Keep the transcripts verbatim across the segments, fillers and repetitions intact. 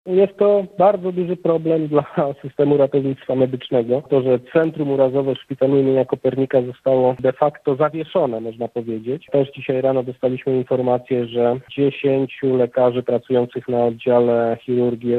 Jest to bardzo duży problem dla systemu ratownictwa medycznego. To, że Centrum Urazowe Szpitalu im. Kopernika zostało de facto zawieszone, można powiedzieć. Też dzisiaj rano dostaliśmy informację, że dziesięciu lekarzy pracujących na oddziale chirurgii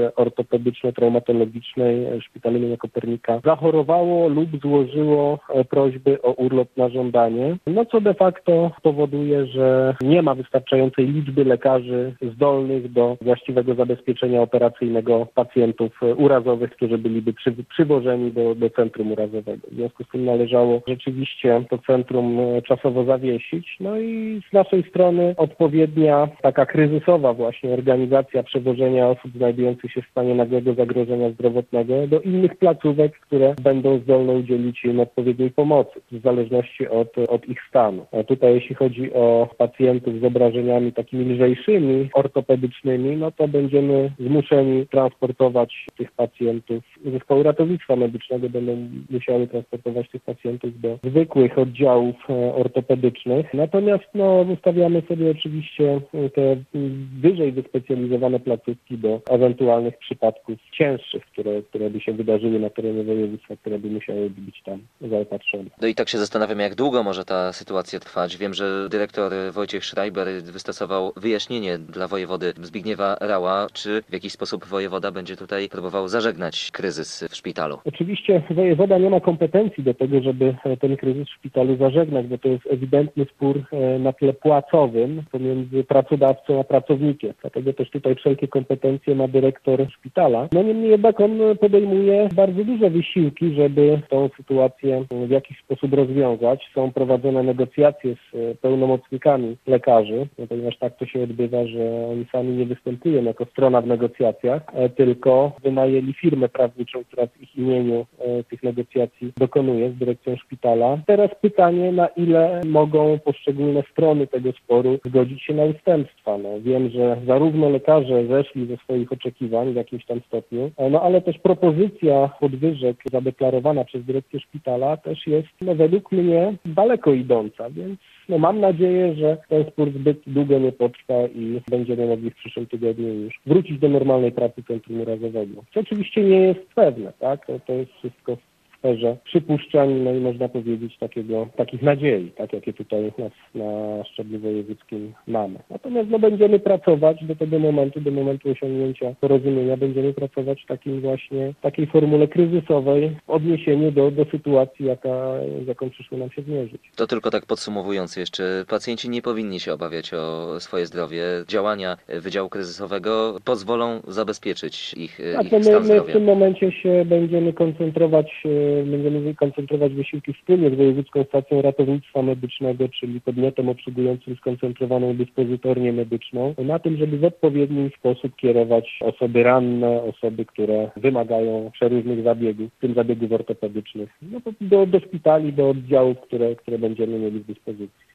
ortopedyczno-traumatologicznej Szpitalu im. Kopernika zachorowało lub złożyło prośby o urlop na żądanie, no co de facto powoduje, że nie ma wystarczającej liczby lekarzy zdolnych do właściwego zabezpieczenia operacyjnego pacjentów urazowych, którzy byliby przy, przywożeni do, do centrum urazowego. W związku z tym należało rzeczywiście to centrum czasowo zawiesić. No i z naszej strony odpowiednia, taka kryzysowa właśnie organizacja przewożenia osób znajdujących się w stanie nagłego zagrożenia zdrowotnego do innych placówek, które będą zdolne udzielić im odpowiedniej pomocy, w zależności od, od ich stanu. A tutaj jeśli chodzi o pacjentów z obrażeniami takimi lżejszymi, ortopedycznymi, no to będziemy zmuszeni transportować tych pacjentów. Zespoły ratownictwa medycznego będą musiały transportować tych pacjentów do zwykłych oddziałów ortopedycznych. Natomiast no, zostawiamy sobie oczywiście te wyżej wyspecjalizowane placówki do ewentualnych przypadków cięższych, które, które by się wydarzyły na terenie województwa, które by musiały być tam zaopatrzone. No i tak się zastanawiam, jak długo może ta sytuacja trwać. Wiem, że dyrektor Wojciech Schreiber wystosował wyjaśnienie dla wojewody Zbigniewa Rała. Czy w jakiś sposób wojewoda będzie tutaj próbował zażegnać kryzys w szpitalu? Oczywiście wojewoda nie ma kompetencji do tego, żeby ten kryzys w szpitalu zażegnać, bo to jest ewidentny spór na tle płacowym pomiędzy pracodawcą a pracownikiem. Dlatego też tutaj wszelkie kompetencje ma dyrektor szpitala. No niemniej jednak on podejmuje bardzo duże wysiłki, żeby tą sytuację w jakiś sposób rozwiązać. Są prowadzone negocjacje z pełnomocnikami lekarzy, no ponieważ tak to się odbywa, że oni sami nie występują jako strona w negocjacjach, tylko wynajęli firmę prawniczą, która w ich imieniu tych negocjacji dokonuje z dyrekcją szpitala. Teraz pytanie, na ile mogą poszczególne strony tego sporu zgodzić się na ustępstwa. No, wiem, że zarówno lekarze zeszli ze swoich oczekiwań w jakimś tam stopniu, no ale też propozycja podwyżek zadeklarowana przez dyrekcję szpitala też jest no, według mnie daleko idąca, więc no, mam nadzieję, że ten spór zbyt długo nie potrwa i będziemy mogli w przyszłym tygodniu już wrócić do normalnej pracy Centrum Urazowego. Co oczywiście nie jest pewne, tak? To, to jest wszystko w sferze przypuszczań, no i można powiedzieć takiego, takich nadziei, tak jakie tutaj nas na szczeblu wojewódzkim mamy. Natomiast no, będziemy pracować do tego momentu, do momentu osiągnięcia porozumienia, będziemy pracować w takim właśnie, takiej formule kryzysowej w odniesieniu do, do sytuacji, jaka, z jaką przyszło nam się zmierzyć. To tylko tak podsumowując jeszcze, pacjenci nie powinni się obawiać o swoje zdrowie. Działania Wydziału Kryzysowego pozwolą zabezpieczyć ich, tak, ich my, stan my zdrowia. w tym momencie się będziemy koncentrować, będziemy koncentrować wysiłki wspólnie z Wojewódzką Stacją Ratownictwa Medycznego, czyli podmiotem obsługującym skoncentrowaną dyspozytornię medyczną, na tym, żeby w odpowiedni sposób kierować osoby ranne, osoby, które wymagają przeróżnych zabiegów, w tym zabiegów ortopedycznych, no, do, do szpitali, do oddziałów, które, które będziemy mieli w dyspozycji.